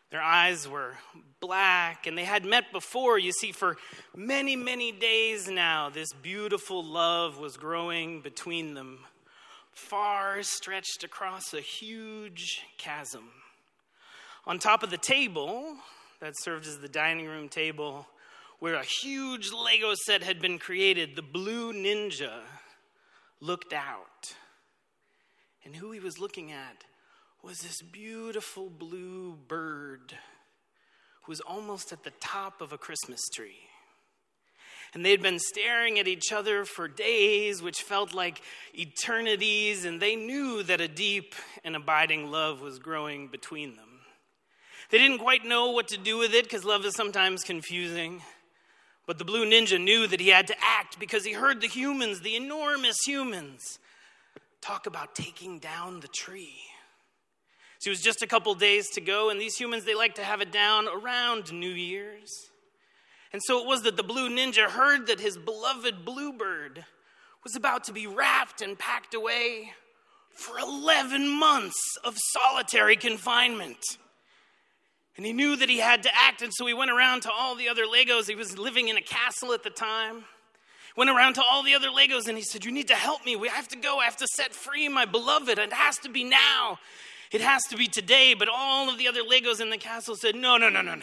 Their eyes were black, and they had met before. You see, for many, many days now, this beautiful love was growing between them, far stretched across a huge chasm. On top of the table that served as the dining room table, where a huge Lego set had been created, the Blue Ninja looked out. And who he was looking at was this beautiful blue bird who was almost at the top of a Christmas tree. And they'd been staring at each other for days, which felt like eternities, and they knew that a deep and abiding love was growing between them. They didn't quite know what to do with it, because love is sometimes confusing. But the Blue Ninja knew that he had to act, because he heard the humans, the enormous humans, talk about taking down the tree. So it was just a couple days to go, and these humans, they like to have it down around New Year's. And so it was that the Blue Ninja heard that his beloved bluebird was about to be wrapped and packed away for 11 months of solitary confinement. And he knew that he had to act, and so he went around to all the other Legos. He was living in a castle at the time. Went around to all the other Legos, and he said, "You need to help me. I have to go. I have to set free my beloved. It has to be now. It has to be today." But all of the other Legos in the castle said, No.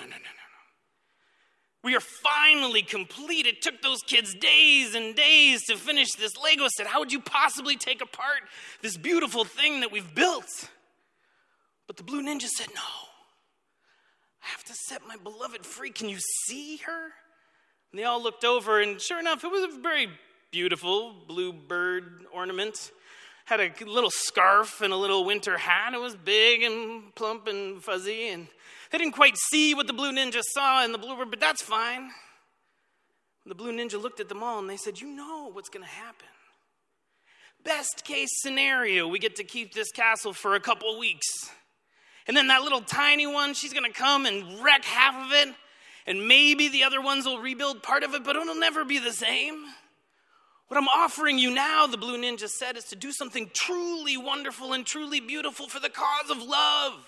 We are finally complete. It took those kids days and days to finish this Lego set. How would you possibly take apart this beautiful thing that we've built? But the Blue Ninja said, "No. I have to set my beloved free. Can you see her?" And they all looked over, and sure enough, it was a very beautiful blue bird ornament. Had a little scarf and a little winter hat. It was big and plump and fuzzy, and they didn't quite see what the Blue Ninja saw in the bluebird, but that's fine. The Blue Ninja looked at them all, and they said, "You know what's going to happen. Best case scenario, we get to keep this castle for a couple weeks. And then that little tiny one, she's going to come and wreck half of it. And maybe the other ones will rebuild part of it, but it'll never be the same. What I'm offering you now," the Blue Ninja said, "is to do something truly wonderful and truly beautiful for the cause of love."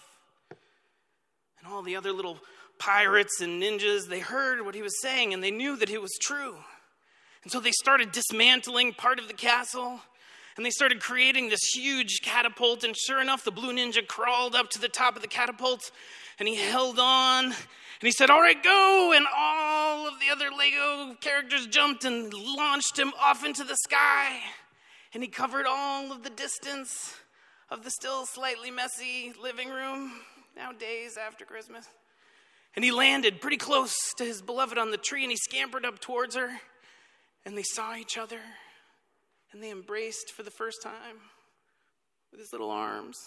And all the other little pirates and ninjas, they heard what he was saying, and they knew that it was true. And so they started dismantling part of the castle, and they started creating this huge catapult. And sure enough, the Blue Ninja crawled up to the top of the catapult, and he held on, and he said, "All right, go." And all of the other Lego characters jumped and launched him off into the sky. And he covered all of the distance of the still slightly messy living room, now days after Christmas. And he landed pretty close to his beloved on the tree, and he scampered up towards her, and they saw each other. And they embraced for the first time with his little arms.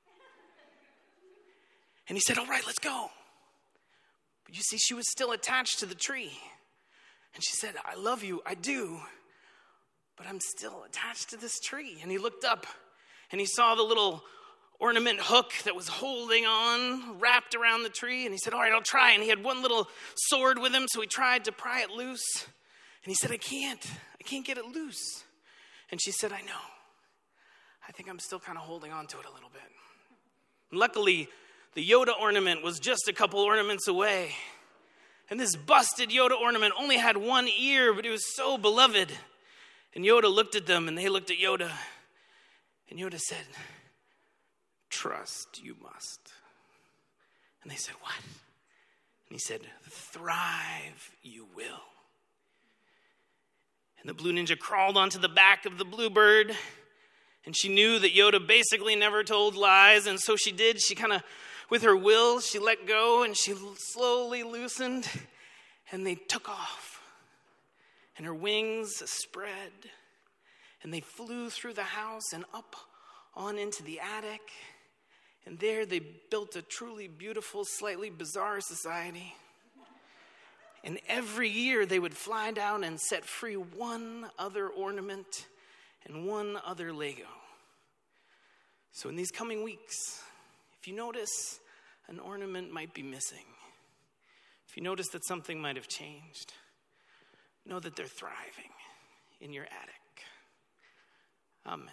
And he said, "All right, let's go." But you see, she was still attached to the tree. And she said, "I love you, I do. But I'm still attached to this tree." And he looked up, and he saw the little ornament hook that was holding on, wrapped around the tree. And he said, "All right, I'll try." And he had one little sword with him, so he tried to pry it loose. And he said, I can't get it loose." And she said, "I know. I think I'm still kind of holding on to it a little bit." Luckily, the Yoda ornament was just a couple ornaments away. And this busted Yoda ornament only had one ear, but it was so beloved. And Yoda looked at them, and they looked at Yoda. And Yoda said, "Trust you must." And they said, "What?" And he said, "Thrive you will." And the Blue Ninja crawled onto the back of the bluebird, and she knew that Yoda basically never told lies, and so she did. She kind of, with her will, she let go, and she slowly loosened, and they took off. And her wings spread, and they flew through the house and up on into the attic. And there they built a truly beautiful, slightly bizarre society. And every year they would fly down and set free one other ornament and one other Lego. So in these coming weeks, if you notice an ornament might be missing, if you notice that something might have changed, know that they're thriving in your attic. Amen.